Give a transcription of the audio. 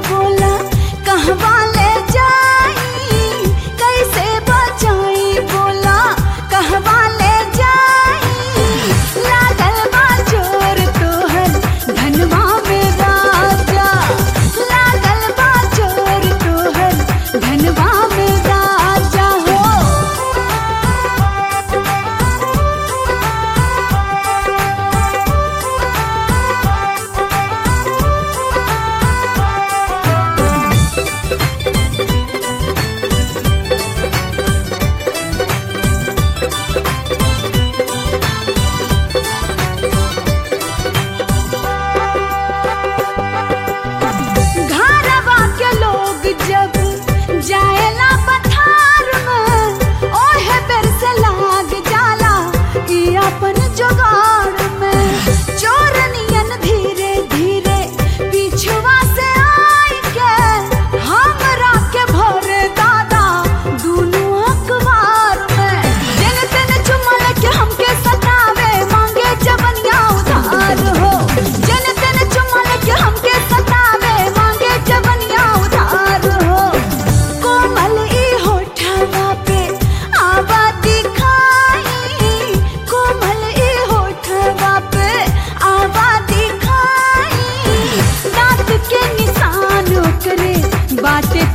बोला कहवा ले जाई कैसे बचाई बोला कहवा ले जाई लागल बा जोर तोहर धनवा में राजा लागल बा जोर तोहर धनवा में राजा हो। घरवा के लोग जब जाएला पथार में ओहे बेर से लाग जाला ई अपन जुगाड़ में चोरनियन धीरे धीरे पिछवा से आई के हमरा के भरे दादा दुनू अखबार में दिन दिन चुमल के हमके सतावे मांगे जवनिया उधार हो दिन दिन चुमल के हमके सतावे मांगे जवनिया उधार हो। कोमल ई होठवा पे आवा दिखाई कोमल ई होठवा पे आवा दिखाई दांत के निशान ओकरे बाटे